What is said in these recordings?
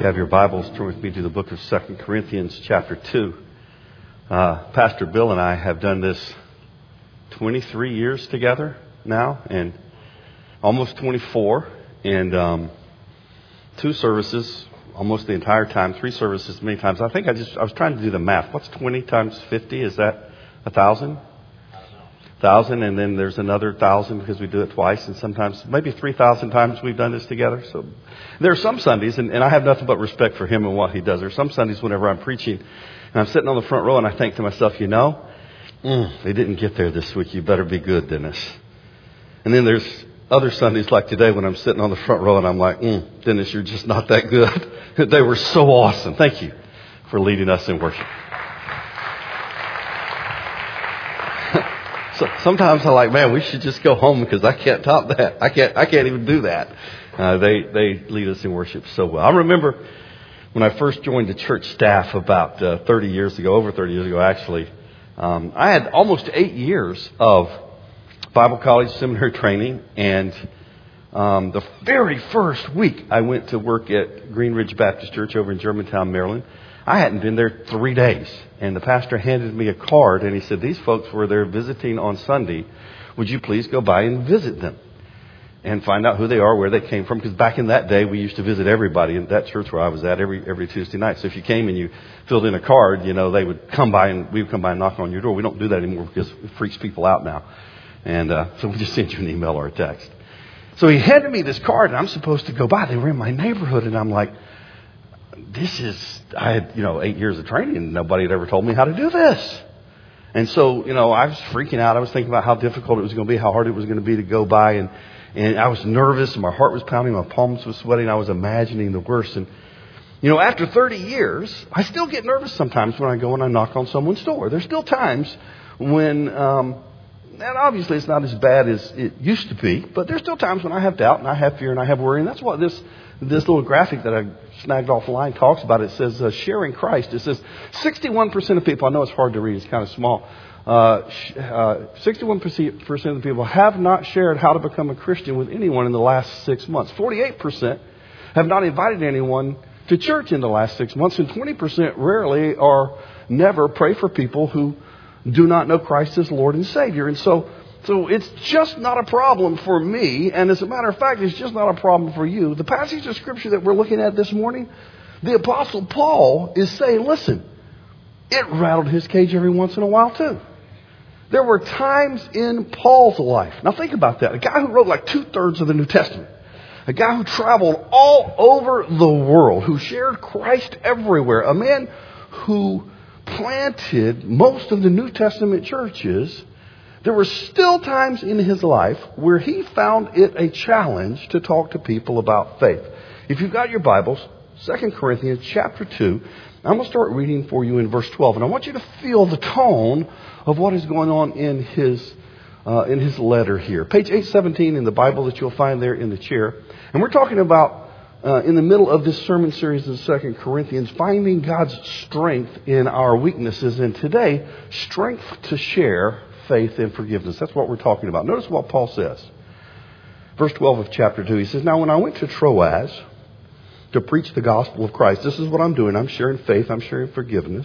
you have your Bibles, turn with me to the book of 2 Corinthians chapter 2. Pastor Bill and I have done this 23 years together now, and almost 24, and 2 services almost the entire time, 3 services many times. I was trying to do the math. What's 20 times 50? Is that 1,000? 1,000, and then there's another 1,000 because we do it twice, and sometimes maybe 3,000 times we've done this together. So there are some Sundays, and I have nothing but respect for him and what he does. There are some Sundays whenever I'm preaching, and I'm sitting on the front row, and I think to myself, they didn't get there this week. You better be good, Dennis. And then there's other Sundays like today when I'm sitting on the front row, and I'm like, Dennis, you're just not that good. They were so awesome. Thank you for leading us in worship. So sometimes I'm like, man, we should just go home because I can't top that. I can't even do that. They lead us in worship so well. I remember when I first joined the church staff about over 30 years ago, actually. I had almost 8 years of Bible college seminary training, and the very first week I went to work at Green Ridge Baptist Church over in Germantown, Maryland. I hadn't been there 3 days, and the pastor handed me a card, and he said, these folks were there visiting on Sunday. Would you please go by and visit them and find out who they are, where they came from? Because back in that day, we used to visit everybody in that church where I was at every Tuesday night. So if you came and you filled in a card, they would come by, and we would come by and knock on your door. We don't do that anymore because it freaks people out now. And so we just send you an email or a text. So he handed me this card, and I'm supposed to go by. They were in my neighborhood, and I'm like, I had, 8 years of training, and nobody had ever told me how to do this. And so, I was freaking out. I was thinking about how difficult it was going to be, how hard it was going to be to go by. And I was nervous, and my heart was pounding, my palms were sweating. I was imagining the worst. And, after 30 years, I still get nervous sometimes when I go and I knock on someone's door. There's still times when, and obviously it's not as bad as it used to be, but there's still times when I have doubt and I have fear and I have worry. And that's what this little graphic that I snagged off the line talks about. It says sharing Christ. It says 61% of people, I know it's hard to read, it's kind of small. 61% of the people have not shared how to become a Christian with anyone in the last 6 months. 48% have not invited anyone to church in the last 6 months. And 20% rarely or never pray for people who do not know Christ as Lord and Savior. And so it's just not a problem for me. And as a matter of fact, it's just not a problem for you. The passage of Scripture that we're looking at this morning, the Apostle Paul is saying, listen, it rattled his cage every once in a while too. There were times in Paul's life. Now think about that. A guy who wrote like 2/3 of the New Testament. A guy who traveled all over the world, who shared Christ everywhere. A man who planted most of the New Testament churches. There were still times in his life where he found it a challenge to talk to people about faith. If you've got your Bibles, 2 Corinthians chapter 2, I'm going to start reading for you in verse 12. And I want you to feel the tone of what is going on in his letter here. Page 817 in the Bible that you'll find there in the chair. And we're talking about, in the middle of this sermon series in 2 Corinthians, finding God's strength in our weaknesses. And today, strength to share faith and forgiveness. That's what we're talking about. Notice what Paul says. Verse 12 of chapter 2, he says, now when I went to Troas to preach the gospel of Christ, this is what I'm doing. I'm sharing faith. I'm sharing forgiveness.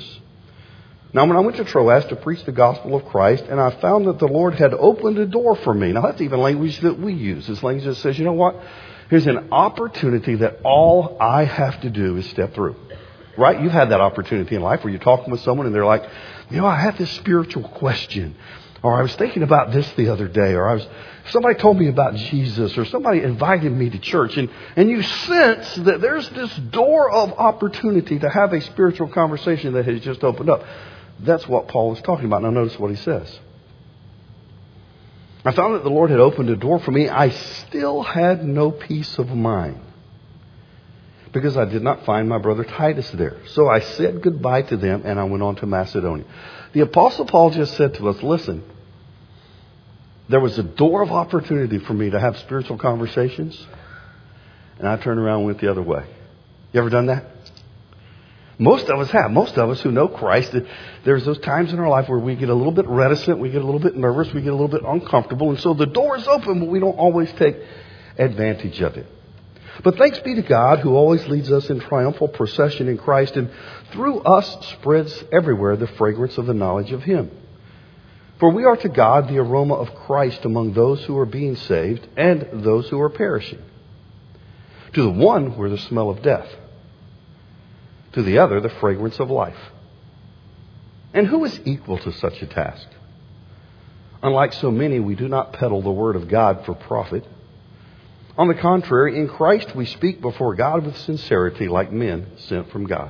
Now when I went to Troas to preach the gospel of Christ, and I found that the Lord had opened a door for me. Now that's even language that we use. It's language that says, you know what? Here's an opportunity that all I have to do is step through. Right? You've had that opportunity in life where you're talking with someone and they're like, I have this spiritual question. Or I was thinking about this the other day. Or somebody told me about Jesus. Or somebody invited me to church. And you sense that there's this door of opportunity to have a spiritual conversation that has just opened up. That's what Paul is talking about. Now notice what he says. I found that the Lord had opened a door for me. I still had no peace of mind because I did not find my brother Titus there. So I said goodbye to them and I went on to Macedonia. The Apostle Paul just said to us, listen, there was a door of opportunity for me to have spiritual conversations, and I turned around and went the other way. You ever done that? Most of us have. Most of us who know Christ, there's those times in our life where we get a little bit reticent, we get a little bit nervous, we get a little bit uncomfortable, and so the door is open, but we don't always take advantage of it. But thanks be to God who always leads us in triumphal procession in Christ and through us spreads everywhere the fragrance of the knowledge of Him. For we are to God the aroma of Christ among those who are being saved and those who are perishing. To the one we're the smell of death. To the other the fragrance of life. And who is equal to such a task? Unlike so many, we do not peddle the word of God for profit. On the contrary, in Christ we speak before God with sincerity like men sent from God.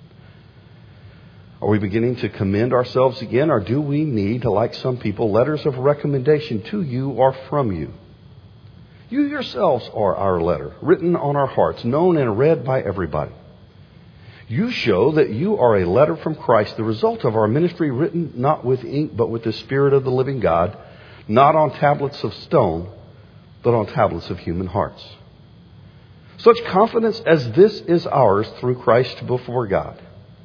Are we beginning to commend ourselves again, or do we need, like some people, letters of recommendation to you or from you? You yourselves are our letter, written on our hearts, known and read by everybody. You show that you are a letter from Christ, the result of our ministry, written not with ink, but with the Spirit of the living God, not on tablets of stone, but on tablets of human hearts. Such confidence as this is ours through Christ before God.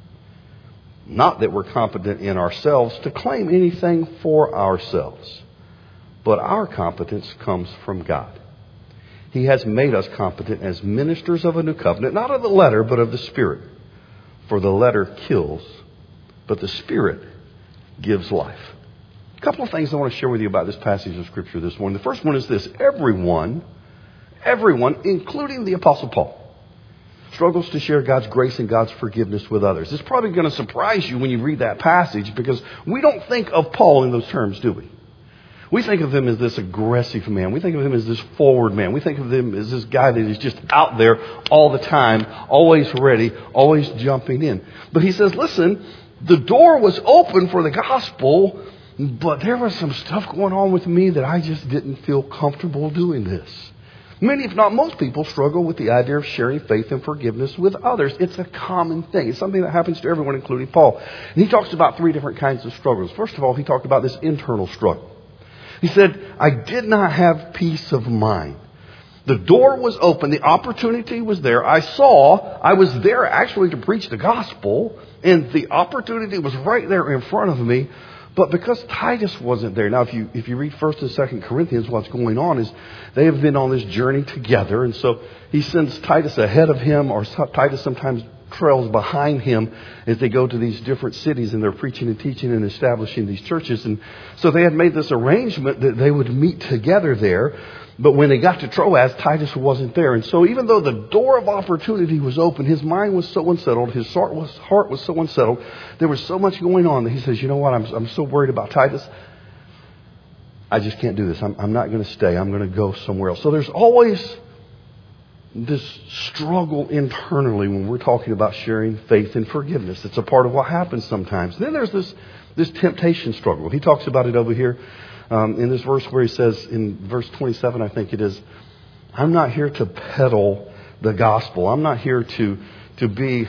Not that we're competent in ourselves to claim anything for ourselves, but our competence comes from God. He has made us competent as ministers of a new covenant, not of the letter, but of the Spirit. For the letter kills, but the Spirit gives life. A couple of things I want to share with you about this passage of Scripture this morning. The first one is this. Everyone, including the Apostle Paul, struggles to share God's grace and God's forgiveness with others. It's probably going to surprise you when you read that passage because we don't think of Paul in those terms, do we? We think of him as this aggressive man. We think of him as this forward man. We think of him as this guy that is just out there all the time, always ready, always jumping in. But he says, listen, the door was open for the gospel, but there was some stuff going on with me that I just didn't feel comfortable doing this. Many, if not most people, struggle with the idea of sharing faith and forgiveness with others. It's a common thing. It's something that happens to everyone, including Paul. And he talks about three different kinds of struggles. First of all, he talked about this internal struggle. He said, I did not have peace of mind. The door was open. The opportunity was there. I was there actually to preach the gospel, and the opportunity was right there in front of me. But because Titus wasn't there, now if you read 1st and 2nd Corinthians, what's going on is they have been on this journey together. And so he sends Titus ahead of him, or Titus sometimes trails behind him as they go to these different cities and they're preaching and teaching and establishing these churches. And so they had made this arrangement that they would meet together there. But when they got to Troas, Titus wasn't there. And so even though the door of opportunity was open, his mind was so unsettled, his heart was so unsettled, there was so much going on that he says, you know what, I'm so worried about Titus, I just can't do this. I'm not going to stay. I'm going to go somewhere else. So there's always this struggle internally when we're talking about sharing faith and forgiveness. It's a part of what happens sometimes. Then there's this temptation struggle. He talks about it over here in this verse where he says, in verse 27, I think it is, I'm not here to peddle the gospel. I'm not here to be,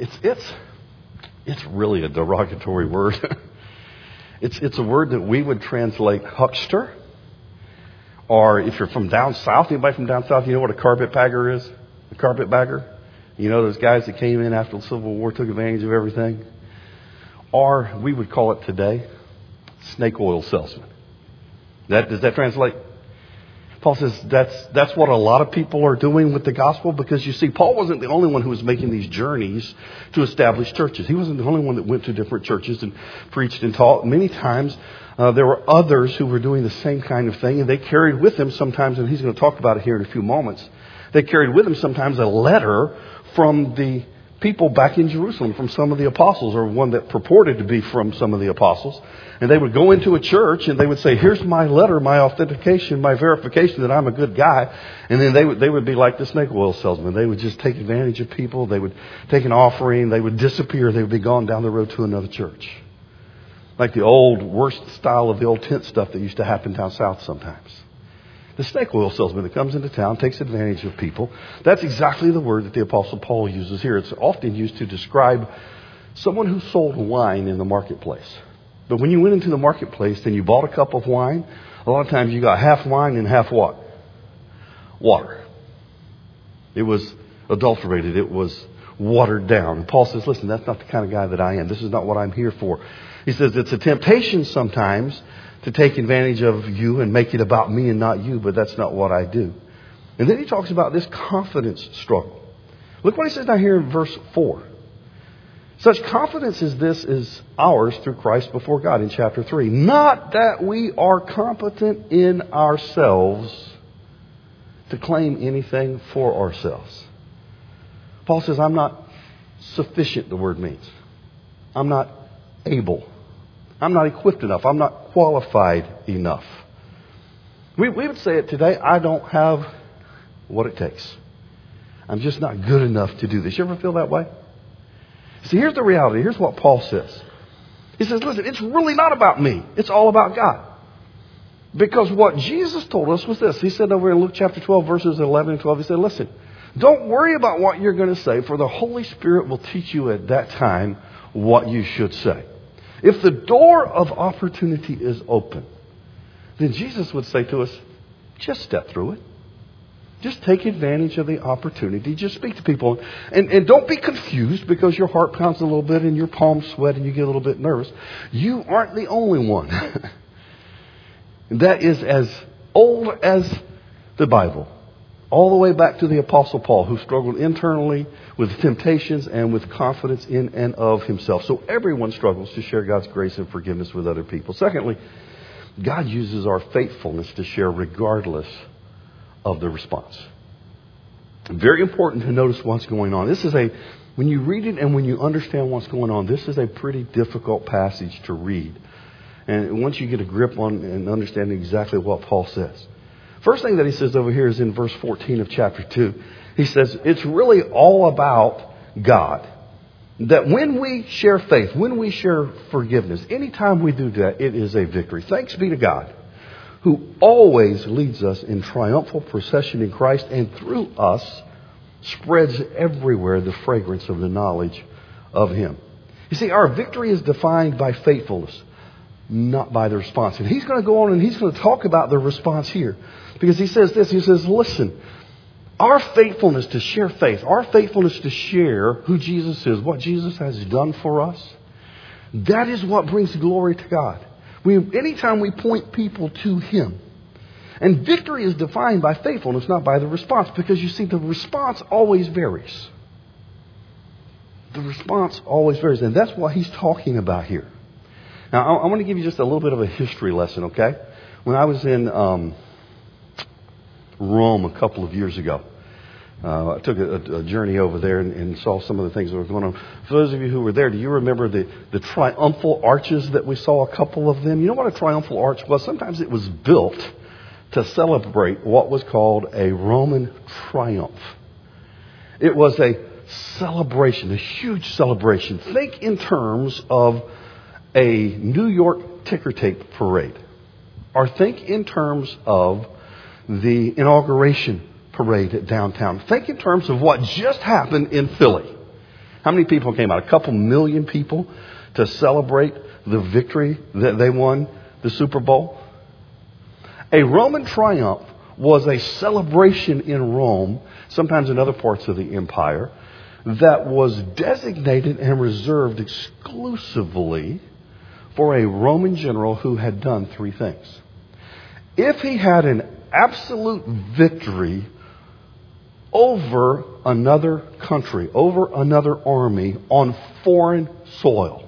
it's really a derogatory word. It's a word that we would translate huckster. Or if you're from down south, anybody from down south, you know what a carpetbagger is? A carpetbagger? You know those guys that came in after the Civil War, took advantage of everything? Or we would call it today, snake oil salesman. Does that translate? Paul says that's what a lot of people are doing with the gospel, because you see, Paul wasn't the only one who was making these journeys to establish churches. He wasn't the only one that went to different churches and preached and taught. Many times there were others who were doing the same kind of thing, and they carried with them sometimes, and he's going to talk about it here in a few moments, they carried with them sometimes a letter from the people back in Jerusalem, from some of the apostles, or one that purported to be from some of the apostles. And they would go into a church and they would say, here's my letter, my authentication, my verification that I'm a good guy. And then they would be like the snake oil salesman. They would just take advantage of people. They would take an offering. They would disappear. They would be gone down the road to another church. Like the old, worst style of the old tent stuff that used to happen down south sometimes. The snake oil salesman that comes into town, takes advantage of people. That's exactly the word that the Apostle Paul uses here. It's often used to describe someone who sold wine in the marketplace. But when you went into the marketplace and you bought a cup of wine, a lot of times you got half wine and half what? Water. It was adulterated. It was watered down. And Paul says, listen, that's not the kind of guy that I am. This is not what I'm here for. He says it's a temptation sometimes to take advantage of you and make it about me and not you, but that's not what I do. And then he talks about this confidence struggle. Look what he says down here in verse 4. Such confidence as this is ours through Christ before God in chapter 3. Not that we are competent in ourselves to claim anything for ourselves. Paul says, I'm not sufficient, the word means. I'm not able. I'm not equipped enough. I'm not qualified enough. We would say it today, I don't have what it takes. I'm just not good enough to do this. You ever feel that way? See, here's the reality. Here's what Paul says. He says, listen, it's really not about me. It's all about God. Because what Jesus told us was this. He said over in Luke chapter 12, verses 11 and 12, he said, listen, don't worry about what you're going to say, for the Holy Spirit will teach you at that time what you should say. If the door of opportunity is open, then Jesus would say to us, just step through it. Just take advantage of the opportunity. Just speak to people. And don't be confused because your heart pounds a little bit and your palms sweat and you get a little bit nervous. You aren't the only one. That is as old as the Bible. All the way back to the Apostle Paul, who struggled internally with temptations and with confidence in and of himself. So everyone struggles to share God's grace and forgiveness with other people. Secondly, God uses our faithfulness to share regardless of the response. Very important to notice what's going on. When you read it and when you understand what's going on, this is a pretty difficult passage to read. And once you get a grip on and understand exactly what Paul says. First thing that he says over here is in verse 14 of chapter 2. He says, it's really all about God. That when we share faith, when we share forgiveness, anytime we do that, it is a victory. Thanks be to God, who always leads us in triumphal procession in Christ, and through us spreads everywhere the fragrance of the knowledge of Him. You see, our victory is defined by faithfulness, not by the response. And he's going to go on and he's going to talk about the response here. Because he says this, he says, listen, our faithfulness to share faith, our faithfulness to share who Jesus is, what Jesus has done for us, that is what brings glory to God. Anytime we point people to Him. And victory is defined by faithfulness, not by the response. Because you see, the response always varies. The response always varies. And that's what he's talking about here. Now, I want to give you just a little bit of a history lesson, okay? When I was in Rome a couple of years ago, I took a journey over there and saw some of the things that were going on. For those of you who were there, do you remember the triumphal arches that we saw, a couple of them? You know what a triumphal arch was? Sometimes it was built to celebrate what was called a Roman triumph. It was a celebration, a huge celebration. Think in terms of a New York ticker tape parade. Or think in terms of the inauguration parade at downtown. Think in terms of what just happened in Philly. How many people came out? A couple million people to celebrate the victory that they won the Super Bowl. A Roman triumph was a celebration in Rome, sometimes in other parts of the empire, that was designated and reserved exclusively for a Roman general who had done three things. If he had an absolute victory over another country, over another army on foreign soil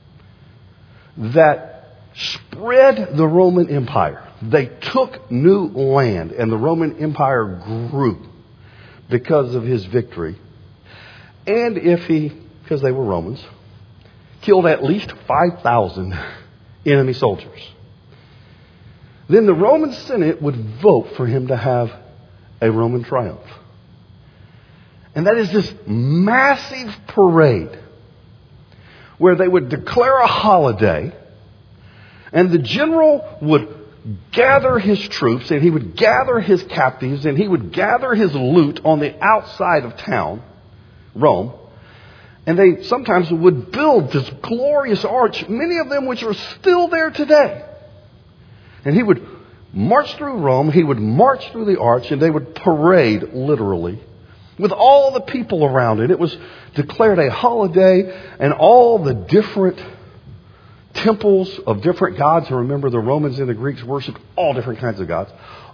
that spread the Roman Empire. They took new land and the Roman Empire grew because of his victory. And if he, because they were Romans, killed at least 5,000 enemy soldiers, then the Roman Senate would vote for him to have a Roman triumph. And that is this massive parade where they would declare a holiday and the general would gather his troops and he would gather his captives and he would gather his loot on the outside of town, Rome. And they sometimes would build this glorious arch, many of them which are still there today. And he would march through Rome, he would march through the arch, and they would parade, literally, with all the people around it. It was declared a holiday, and all the different temples of different gods, and remember the Romans and the Greeks worshipped all different kinds of gods.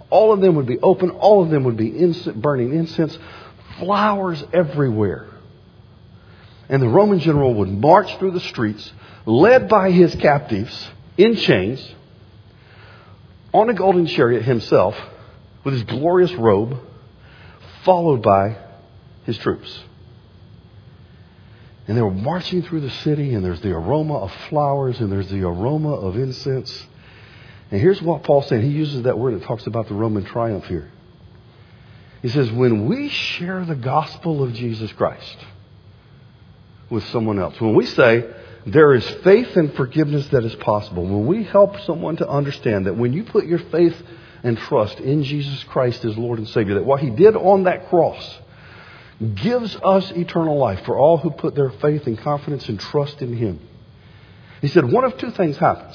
All of them would be open. All of them would be burning incense. Flowers everywhere. And the Roman general would march through the streets, led by his captives in chains, on a golden chariot himself, with his glorious robe, followed by his troops. And they were marching through the city, and there's the aroma of flowers, and there's the aroma of incense. And here's what Paul said. He uses that word that talks about the Roman triumph here. He says, when we share the gospel of Jesus Christ with someone else, when we say there is faith and forgiveness that is possible, when we help someone to understand that when you put your faith and trust in Jesus Christ as Lord and Savior, that what He did on that cross gives us eternal life for all who put their faith and confidence and trust in Him. He said one of two things happens.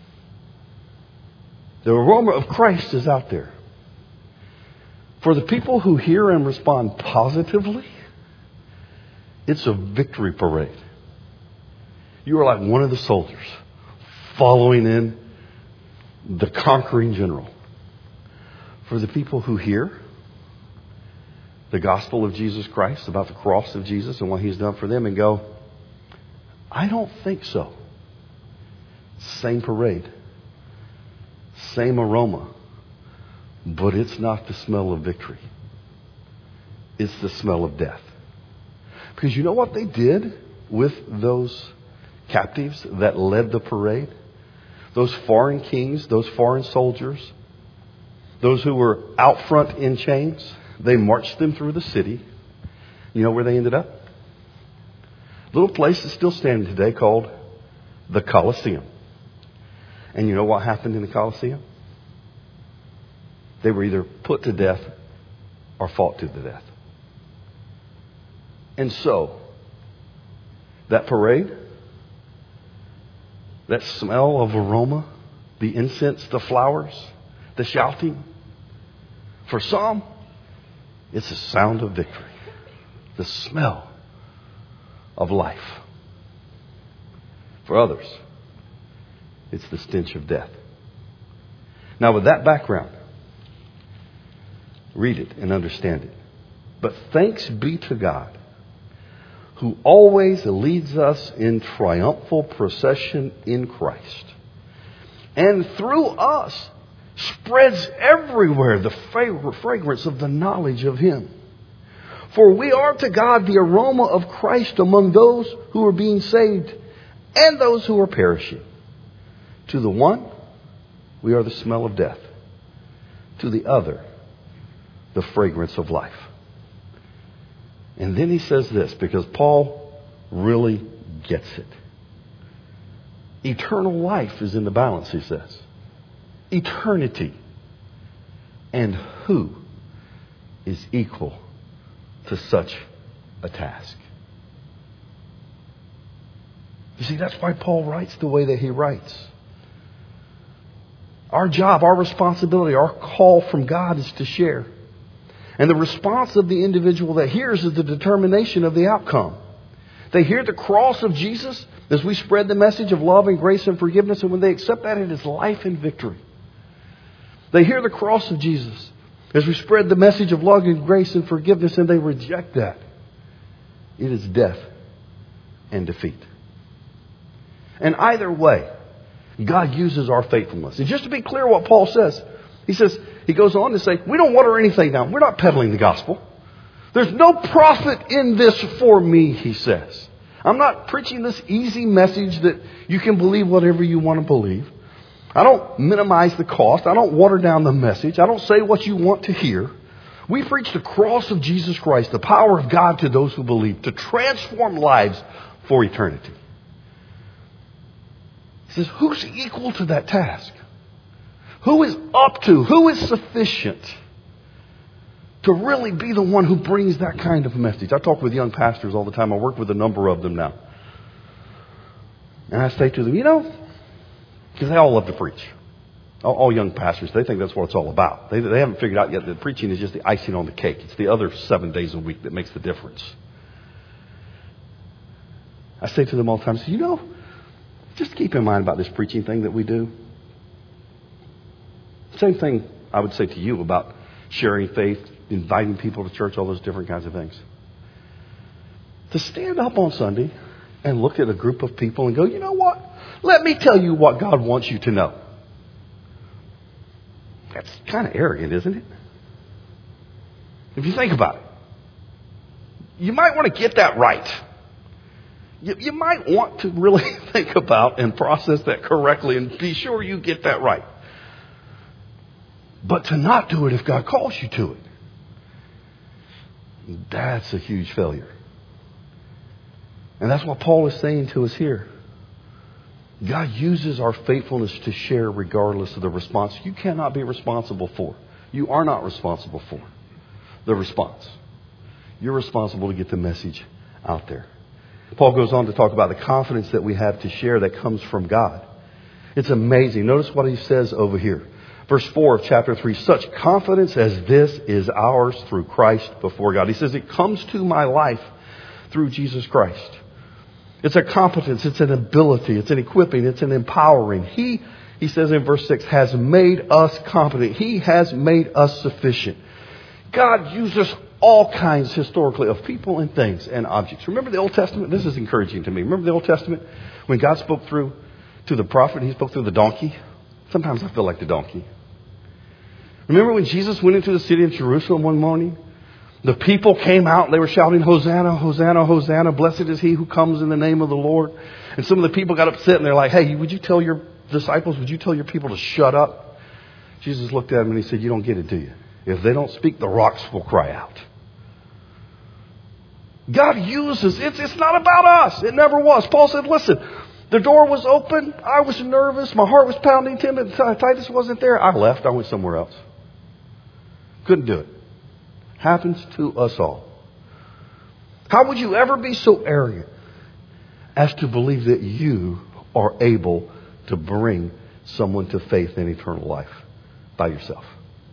The aroma of Christ is out there. For the people who hear and respond positively, it's a victory parade. You are like one of the soldiers following in the conquering general. For the people who hear the gospel of Jesus Christ, about the cross of Jesus and what He's done for them, and go, I don't think so. Same parade. Same aroma. But it's not the smell of victory. It's the smell of death. Because you know what they did with those captives that led the parade? Those foreign kings, those foreign soldiers, those who were out front in chains, they marched them through the city. You know where they ended up? A little place that's still standing today called the Colosseum. And you know what happened in the Colosseum? They were either put to death or fought to the death. And so, that parade, that smell of aroma, the incense, the flowers, the shouting, for some, it's the sound of victory, the smell of life. For others, it's the stench of death. Now, with that background, read it and understand it. But thanks be to God, who always leads us in triumphal procession in Christ, and through us spreads everywhere the fragrance of the knowledge of Him. For we are to God the aroma of Christ among those who are being saved and those who are perishing. To the one, we are the smell of death. To the other, the fragrance of life. And then he says this, because Paul really gets it. Eternal life is in the balance, he says. Eternity. And who is equal to such a task? You see, that's why Paul writes the way that he writes. Our job, our responsibility, our call from God is to share. And the response of the individual that hears is the determination of the outcome. They hear the cross of Jesus as we spread the message of love and grace and forgiveness. And when they accept that, it is life and victory. They hear the cross of Jesus as we spread the message of love and grace and forgiveness, and they reject that. It is death and defeat. And either way, God uses our faithfulness. And just to be clear what Paul says, he goes on to say, we don't water anything down. We're not peddling the gospel. There's no profit in this for me, he says. I'm not preaching this easy message that you can believe whatever you want to believe. I don't minimize the cost. I don't water down the message. I don't say what you want to hear. We preach the cross of Jesus Christ, the power of God to those who believe, to transform lives for eternity. He says, who's equal to that task? Who is up to, who is sufficient to really be the one who brings that kind of message? I talk with young pastors all the time. I work with a number of them now. And I say to them, because they all love to preach. All young pastors, they think that's what it's all about. They haven't figured out yet that preaching is just the icing on the cake. It's the other 7 days a week that makes the difference. I say to them all the time, just keep in mind about this preaching thing that we do. Same thing I would say to you about sharing faith, inviting people to church, all those different kinds of things. To stand up on Sunday and look at a group of people and go, you know what? Let me tell you what God wants you to know. That's kind of arrogant, isn't it? If you think about it. You might want to get that right. You might want to really think about and process that correctly and be sure you get that right. But to not do it if God calls you to it, that's a huge failure. And that's what Paul is saying to us here. God uses our faithfulness to share regardless of the response. You cannot be responsible for. You are not responsible for the response. You're responsible to get the message out there. Paul goes on to talk about the confidence that we have to share that comes from God. It's amazing. Notice what he says over here. Verse 4 of chapter 3, such confidence as this is ours through Christ before God. He says it comes to my life through Jesus Christ. It's a competence, it's an ability, it's an equipping, it's an empowering. He says in verse 6, has made us competent. He has made us sufficient. God uses all kinds historically of people and things and objects. Remember the Old Testament? This is encouraging to me. Remember the Old Testament? When God spoke through to the prophet, he spoke through the donkey. Sometimes I feel like the donkey. Remember when Jesus went into the city of Jerusalem one morning? The people came out and they were shouting, Hosanna, Hosanna, Hosanna. Blessed is he who comes in the name of the Lord. And some of the people got upset and they're like, hey, would you tell your disciples, would you tell your people to shut up? Jesus looked at them and he said, you don't get it, do you? If they don't speak, the rocks will cry out. God uses, it's not about us. It never was. Paul said, listen, the door was open. I was nervous. My heart was pounding. Titus wasn't there. I left. I went somewhere else. Couldn't do it. Happens to us all. How would you ever be so arrogant as to believe that you are able to bring someone to faith in eternal life by yourself?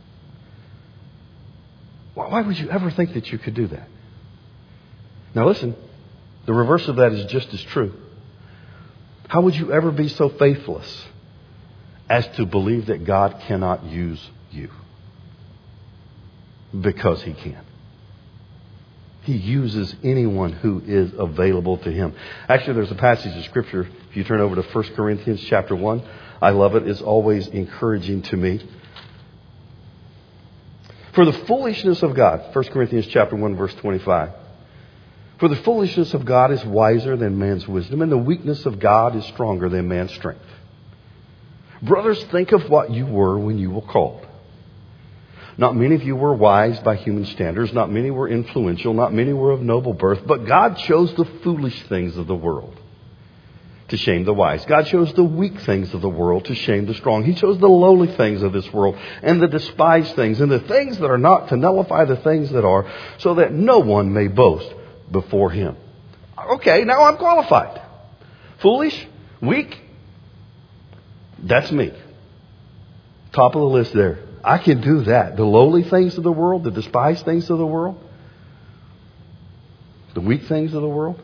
Why would you ever think that you could do that? Now listen, the reverse of that is just as true. How would you ever be so faithless as to believe that God cannot use you? Because he can. He uses anyone who is available to him. Actually, there's a passage of Scripture. If you turn over to 1 Corinthians chapter 1, I love it. It's always encouraging to me. For the foolishness of God, 1 Corinthians chapter 1, verse 25. For the foolishness of God is wiser than man's wisdom, and the weakness of God is stronger than man's strength. Brothers, think of what you were when you were called. Not many of you were wise by human standards. Not many were influential. Not many were of noble birth. But God chose the foolish things of the world to shame the wise. God chose the weak things of the world to shame the strong. He chose the lowly things of this world and the despised things and the things that are not to nullify the things that are, so that no one may boast before him. Okay, now I'm qualified. Foolish? Weak? That's me. Top of the list there. I can do that. The lowly things of the world, the despised things of the world, the weak things of the world.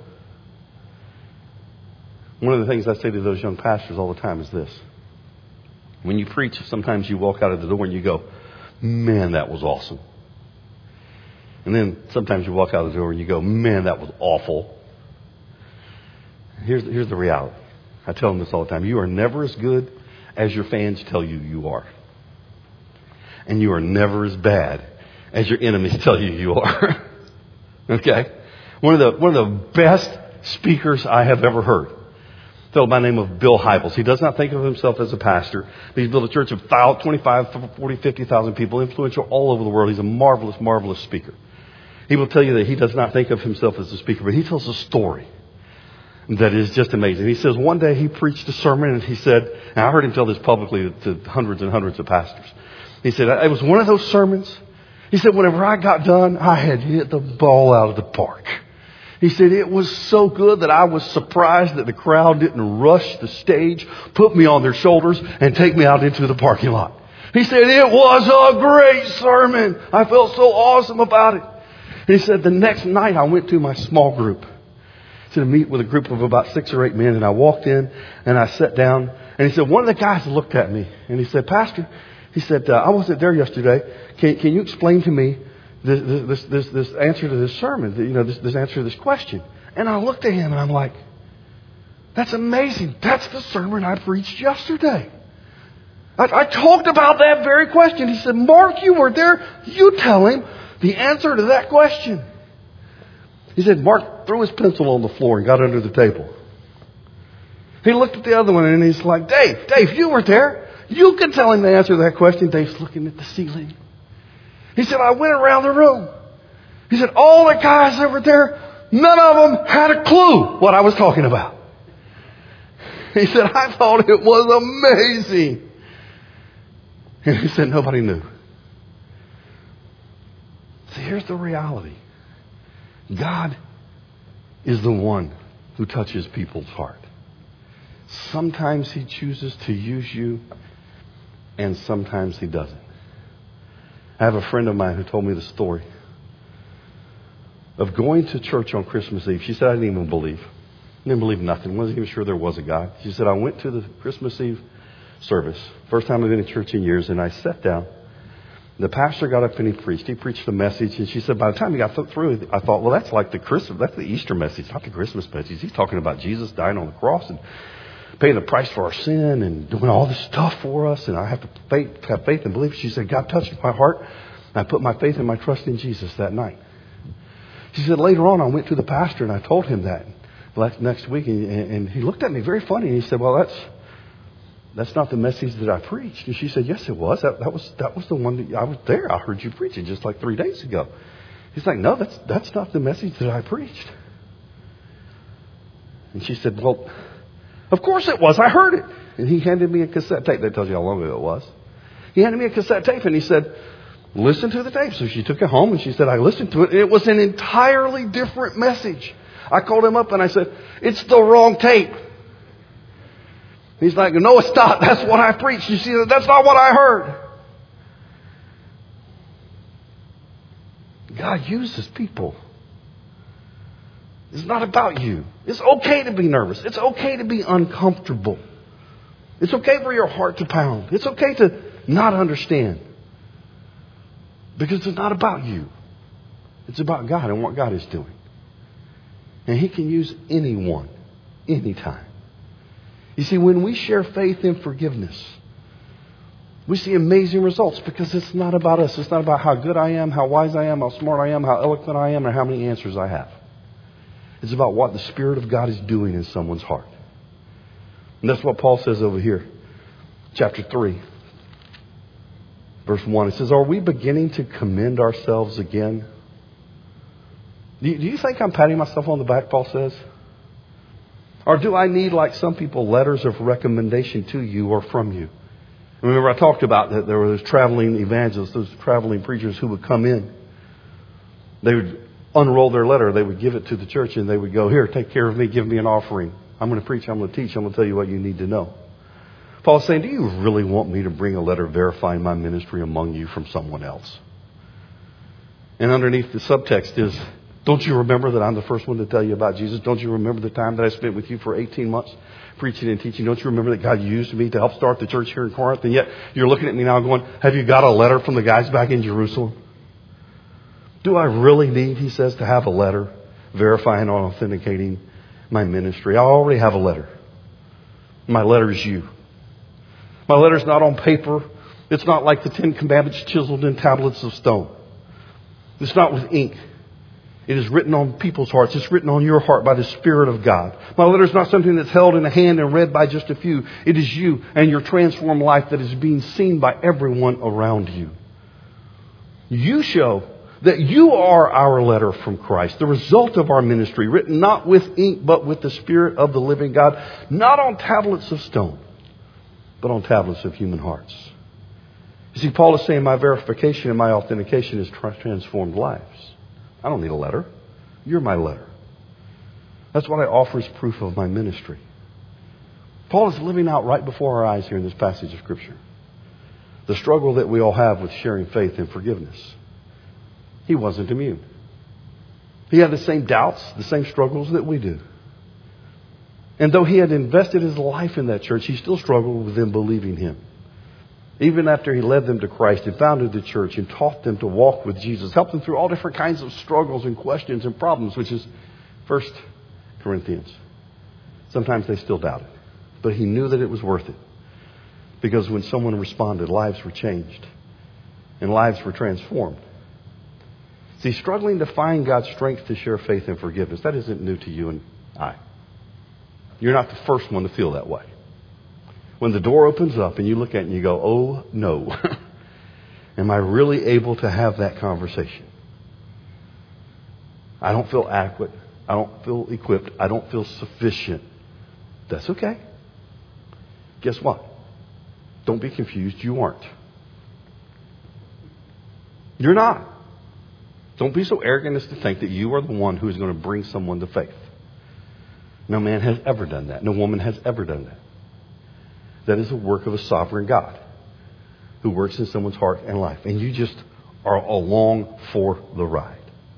One of the things I say to those young pastors all the time is this. When you preach, sometimes you walk out of the door and you go, man, that was awesome. And then sometimes you walk out of the door and you go, man, that was awful. Here's the reality. I tell them this all the time. You are never as good as your fans tell you you are. And you are never as bad as your enemies tell you you are. Okay? One of the best speakers I have ever heard, a fellow by the name of Bill Hybels. He does not think of himself as a pastor. He's built a church of 25, 40, 50,000 people, influential all over the world. He's a marvelous, marvelous speaker. He will tell you that he does not think of himself as a speaker, but he tells a story that is just amazing. He says one day he preached a sermon and he said, and I heard him tell this publicly to hundreds and hundreds of pastors. He said, it was one of those sermons. He said, whenever I got done, I had hit the ball out of the park. He said, it was so good that I was surprised that the crowd didn't rush the stage, put me on their shoulders, and take me out into the parking lot. He said, it was a great sermon. I felt so awesome about it. He said, the next night I went to my small group to meet with a group of about 6 or 8 men. And I walked in and I sat down. And he said, one of the guys looked at me and he said, Pastor, He said, I wasn't there yesterday. Can you explain to me this answer to this sermon, this answer to this question? And I looked at him and I'm like, that's amazing. That's the sermon I preached yesterday. I talked about that very question. He said, Mark, you were there. You tell him the answer to that question. He said, Mark threw his pencil on the floor and got under the table. He looked at the other one and he's like, Dave, you were there. You can tell him the answer to that question. Dave's looking at the ceiling. He said, I went around the room. He said, all the guys over there, none of them had a clue what I was talking about. He said, I thought it was amazing. And he said, nobody knew. See, here's the reality. God is the one who touches people's heart. Sometimes He chooses to use you, and sometimes He doesn't. I have a friend of mine who told me the story of going to church on Christmas Eve. She said, I didn't even believe. I didn't believe nothing. Wasn't even sure there was a God. She said, I went to the Christmas Eve service. First time I've been in church in years. And I sat down. The pastor got up and he preached. He preached a message. And she said, by the time he got through, I thought, well, that's like that's the Easter message, not the Christmas message. He's talking about Jesus dying on the cross and paying the price for our sin and doing all this stuff for us. And I have to have faith and believe. She said, God touched my heart. And I put my faith and my trust in Jesus that night. She said, later on, I went to the pastor and I told him that next week. And he looked at me very funny. And he said, well, that's not the message that I preached. And she said, yes, it was. That was the one that I was there. I heard you preaching just like 3 days ago. He's like, no, that's not the message that I preached. And she said, well, of course it was. I heard it. And he handed me a cassette tape. That tells you how long ago it was. He handed me a cassette tape and he said, listen to the tape. So she took it home and she said, I listened to it. And it was an entirely different message. I called him up and I said, it's the wrong tape. He's like, no, it's not. That's what I preached. You see, that's not what I heard. God uses people. It's not about you. It's okay to be nervous. It's okay to be uncomfortable. It's okay for your heart to pound. It's okay to not understand. Because it's not about you. It's about God and what God is doing. And He can use anyone, anytime. You see, when we share faith and forgiveness, we see amazing results because it's not about us. It's not about how good I am, how wise I am, how smart I am, how eloquent I am, or how many answers I have. It's about what the Spirit of God is doing in someone's heart. And that's what Paul says over here. Chapter 3, verse 1. It says, are we beginning to commend ourselves again? Do you think I'm patting myself on the back, Paul says? Or do I need, like some people, letters of recommendation to you or from you? Remember, I talked about that there were those traveling evangelists, those traveling preachers who would come in. They would unroll their letter. They would give it to the church and they would go, here, take care of me. Give me an offering. I'm going to preach. I'm going to teach. I'm going to tell you what you need to know. Paul's saying, do you really want me to bring a letter verifying my ministry among you from someone else? And underneath the subtext is, don't you remember that I'm the first one to tell you about Jesus? Don't you remember the time that I spent with you for 18 months preaching and teaching? Don't you remember that God used me to help start the church here in Corinth? And yet you're looking at me now going, have you got a letter from the guys back in Jerusalem? Do I really need, he says, to have a letter verifying or authenticating my ministry? I already have a letter. My letter is you. My letter is not on paper. It's not like the 10 Commandments chiseled in tablets of stone. It's not with ink. It is written on people's hearts. It's written on your heart by the Spirit of God. My letter is not something that's held in a hand and read by just a few. It is you and your transformed life that is being seen by everyone around you. You show that you are our letter from Christ, the result of our ministry, written not with ink but with the Spirit of the living God, not on tablets of stone, but on tablets of human hearts. You see, Paul is saying my verification and my authentication is transformed lives. I don't need a letter. You're my letter. That's what I offer as proof of my ministry. Paul is living out right before our eyes here in this passage of Scripture the struggle that we all have with sharing faith and forgiveness. He wasn't immune. He had the same doubts, the same struggles that we do. And though he had invested his life in that church, he still struggled with them believing him. Even after he led them to Christ and founded the church and taught them to walk with Jesus, helped them through all different kinds of struggles and questions and problems, which is 1 Corinthians. Sometimes they still doubted. But he knew that it was worth it. Because when someone responded, lives were changed. And lives were transformed. See, struggling to find God's strength to share faith and forgiveness, that isn't new to you and I. You're not the first one to feel that way. When the door opens up and you look at it and you go, oh no, am I really able to have that conversation? I don't feel adequate. I don't feel equipped. I don't feel sufficient. That's okay. Guess what? Don't be confused. You aren't. You're not. Don't be so arrogant as to think that you are the one who is going to bring someone to faith. No man has ever done that. No woman has ever done that. That is the work of a sovereign God who works in someone's heart and life. And you just are along for the ride.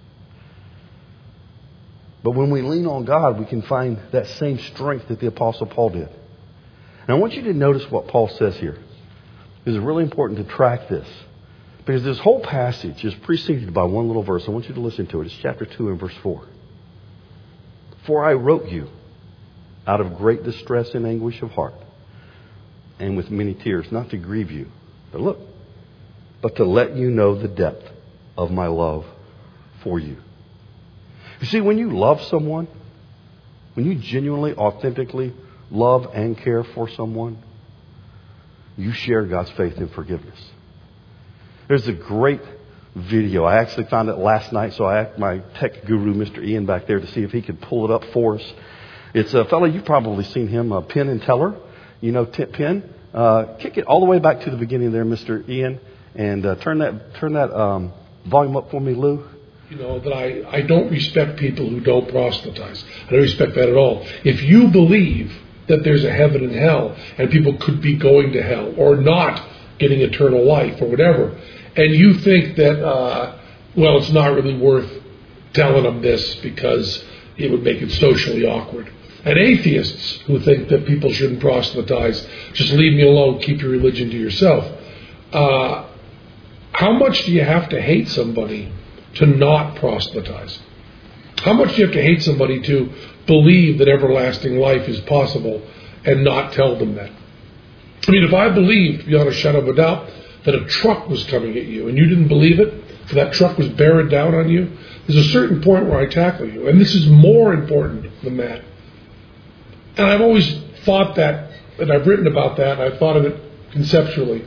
But when we lean on God, we can find that same strength that the Apostle Paul did. And I want you to notice what Paul says here. It's really important to track this. Because this whole passage is preceded by one little verse. I want you to listen to it. It's chapter 2 and verse 4. For I wrote you out of great distress and anguish of heart, and with many tears, not to grieve you. But look, but to let you know the depth of my love for you. You see, when you love someone, when you genuinely, authentically love and care for someone, you share God's faith and forgiveness. There's a great video. I actually found it last night, so I asked my tech guru, Mr. Ian, back there to see if he could pull it up for us. It's a fellow, you've probably seen him, Penn and Teller. You know Penn? Kick it all the way back to the beginning there, Mr. Ian, and turn that volume up for me, Lou. You know, that I don't respect people who don't proselytize. I don't respect that at all. If you believe that there's a heaven and hell, and people could be going to hell, or not getting eternal life, or whatever, and you think that, it's not really worth telling them this because it would make it socially awkward. And atheists who think that people shouldn't proselytize, just leave me alone, keep your religion to yourself. How much do you have to hate somebody to not proselytize? How much do you have to hate somebody to believe that everlasting life is possible and not tell them that? I mean, if I believed, beyond a shadow of a doubt, that a truck was coming at you and you didn't believe it, if that truck was bearing down on you, there's a certain point where I tackle you. And this is more important than that. And I've always thought that, and I've written about that, and I've thought of it conceptually.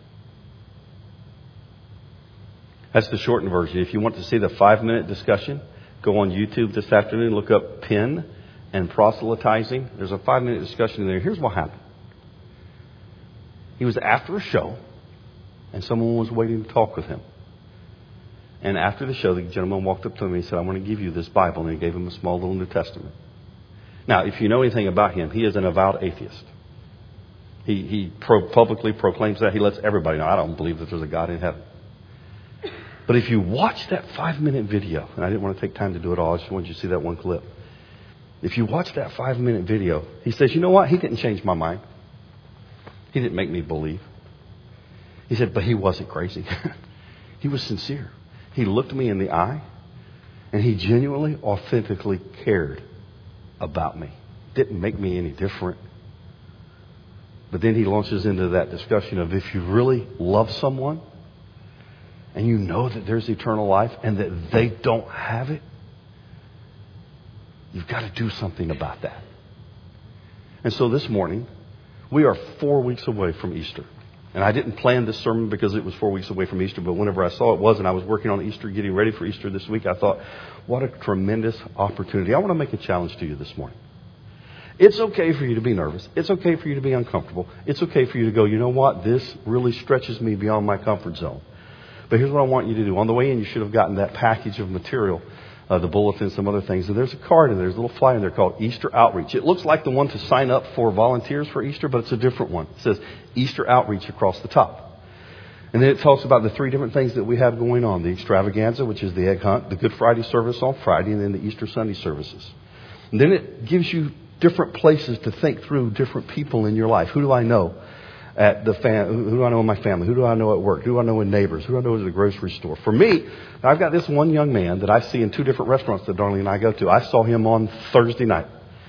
That's the shortened version. If you want to see the 5-minute discussion, go on YouTube this afternoon, look up Penn and proselytizing. There's a 5-minute discussion in there. Here's what happened. He was after a show, and someone was waiting to talk with him. And after the show, the gentleman walked up to him and he said, I want to give you this Bible. And he gave him a small little New Testament. Now, if you know anything about him, he is an avowed atheist. He publicly proclaims that. He lets everybody know, I don't believe that there's a God in heaven. But if you watch that 5-minute video, and I didn't want to take time to do it all, I just wanted you to see that one clip. If you watch that 5-minute video, he says, you know what? He didn't change my mind. He didn't make me believe. He said, but he wasn't crazy. He was sincere. He looked me in the eye, and he genuinely, authentically cared about me. Didn't make me any different. But then he launches into that discussion of if you really love someone, and you know that there's eternal life and that they don't have it, you've got to do something about that. And so this morning, we are 4 weeks away from Easter. And I didn't plan this sermon because it was 4 weeks away from Easter, but whenever I saw it was, and I was working on Easter, getting ready for Easter this week, I thought, what a tremendous opportunity. I want to make a challenge to you this morning. It's okay for you to be nervous. It's okay for you to be uncomfortable. It's okay for you to go, you know what? This really stretches me beyond my comfort zone. But here's what I want you to do. On the way in, you should have gotten that package of material, the bulletin, some other things. And there's a card and there's a little flyer in there called Easter Outreach. It looks like the one to sign up for volunteers for Easter, but it's a different one. It says Easter Outreach across the top. And then it talks about the 3 different things that we have going on. The extravaganza, which is the egg hunt, the Good Friday service on Friday, and then the Easter Sunday services. And then it gives you different places to think through different people in your life. Who do I know at the who do I know in my family? Who do I know at work? Who do I know in neighbors? Who do I know at the grocery store? For me, I've got this one young man that I see in 2 different restaurants that Darlene and I go to. I saw him on Thursday night.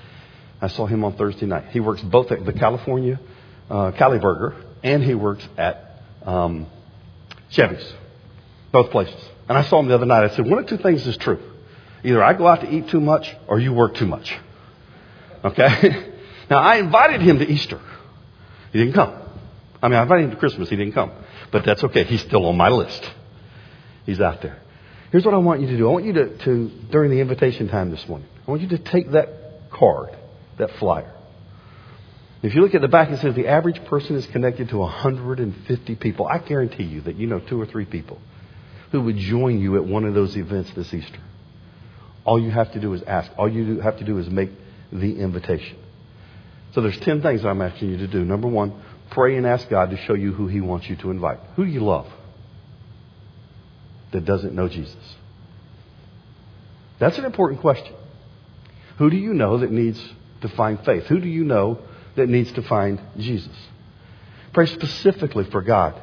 He works both at the California Cali Burger, and he works at Chevy's, both places. And I saw him the other night. I said, one of 2 things is true. Either I go out to eat too much or you work too much. Okay? Now, I invited him to Easter. He didn't come. I invited him to Christmas. He didn't come. But that's okay. He's still on my list. He's out there. Here's what I want you to do. I want you to during the invitation time this morning, I want you to take that card, that flyer. If you look at the back, it says the average person is connected to 150 people. I guarantee you that you know 2 or 3 people who would join you at one of those events this Easter. All you have to do is ask. All you have to do is make the invitation. So there's 10 things I'm asking you to do. Number 1, pray and ask God to show you who He wants you to invite. Who do you love that doesn't know Jesus? That's an important question. Who do you know that needs to find faith? Who do you know that needs to find Jesus? Pray specifically for God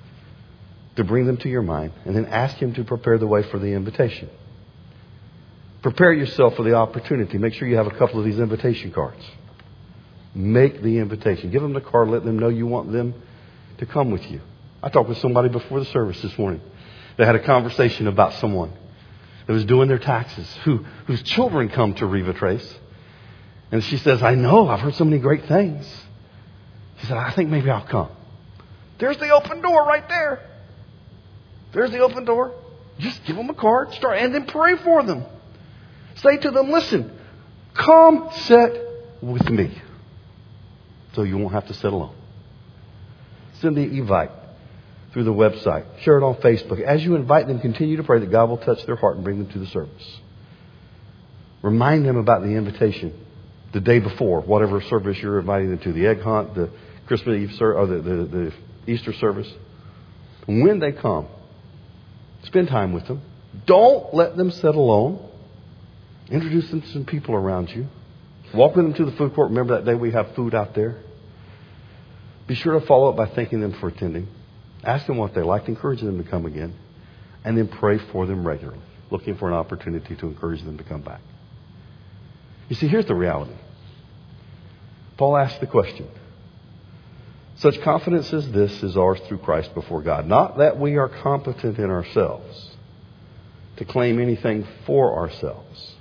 to bring them to your mind, and then ask Him to prepare the way for the invitation. Prepare yourself for the opportunity. Make sure you have a couple of these invitation cards. Make the invitation. Give them the card. Let them know you want them to come with you. I talked with somebody before the service this morning. They had a conversation about someone that was doing their taxes, whose children come to Riva Trace. And she says, I know, I've heard so many great things. She said, I think maybe I'll come. There's the open door right there. There's the open door. Just give them a card, and then pray for them. Say to them, listen, come sit with me. So you won't have to sit alone. Send the invite through the website. Share it on Facebook. As you invite them, continue to pray that God will touch their heart and bring them to the service. Remind them about the invitation the day before, whatever service you're inviting them to, the egg hunt, the Christmas Eve or the Easter service. And when they come, spend time with them. Don't let them sit alone. Introduce them to some people around you. Walk with them to the food court. Remember that day we have food out there. Be sure to follow up by thanking them for attending. Ask them what they liked, encourage them to come again, and then pray for them regularly, looking for an opportunity to encourage them to come back. You see, here's the reality. Paul asked the question, such confidence as this is ours through Christ before God. Not that we are competent in ourselves to claim anything for ourselves,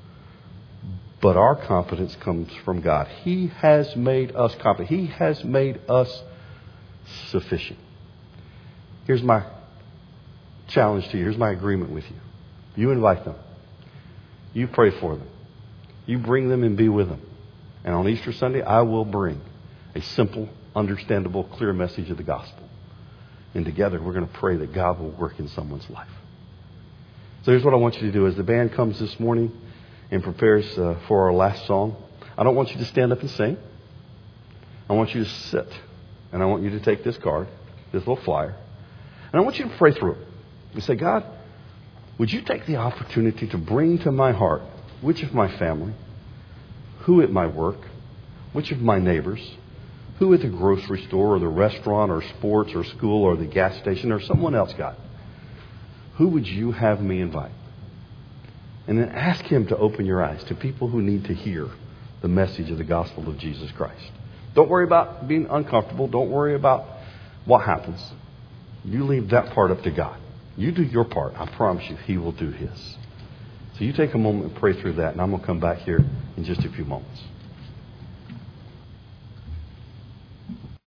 but our competence comes from God. He has made us competent. He has made us sufficient. Here's my challenge to you. Here's my agreement with you. You invite them. You pray for them. You bring them and be with them. And on Easter Sunday, I will bring a simple, understandable, clear message of the gospel. And together, we're going to pray that God will work in someone's life. So here's what I want you to do. As the band comes this morning and prepares for our last song, I don't want you to stand up and sing. I want you to sit. And I want you to take this card, this little flyer, and I want you to pray through it. You say, God, would you take the opportunity to bring to my heart which of my family, who at my work, which of my neighbors, who at the grocery store or the restaurant or sports or school or the gas station or someone else, God, who would you have me invite? And then ask Him to open your eyes to people who need to hear the message of the gospel of Jesus Christ. Don't worry about being uncomfortable. Don't worry about what happens. You leave that part up to God. You do your part. I promise you, He will do His. So you take a moment and pray through that, and I'm going to come back here in just a few moments.